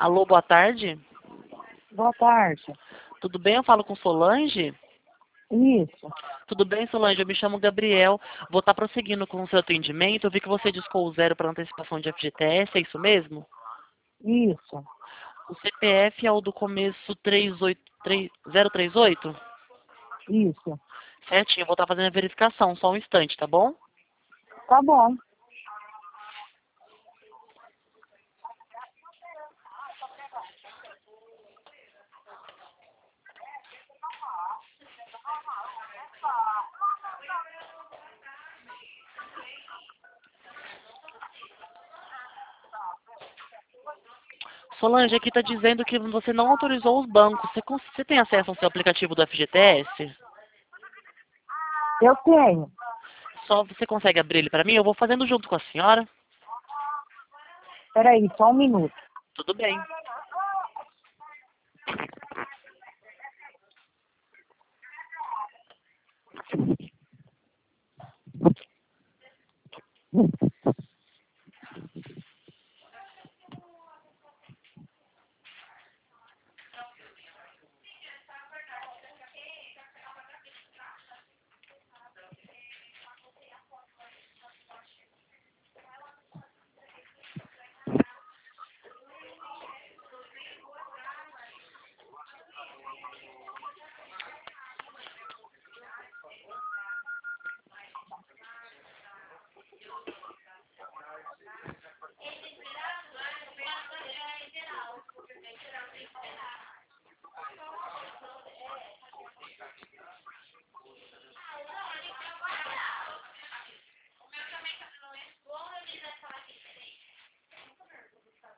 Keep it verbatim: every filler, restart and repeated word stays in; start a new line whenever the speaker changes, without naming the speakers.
Alô, boa tarde.
Boa tarde.
Tudo bem? Eu falo com Solange?
Isso,
Tudo bem, Solange? Eu me chamo Gabriel. Vou estar prosseguindo com o seu atendimento. Eu vi que você discou o zero para antecipação de F G T S, é isso mesmo?
isso,
O C P F é o do começo três oito três zero três oito?
isso.
Certinho, eu vou estar fazendo a verificação, só um instante, tá bom?
Tá bom.
Solange, aqui está dizendo que você não autorizou os bancos. Você, cons- você tem acesso ao seu aplicativo do F G T S?
Eu tenho.
Só você consegue abrir ele para mim? Eu vou fazendo junto com a senhora.
Peraí, só um minuto.
Tudo bem.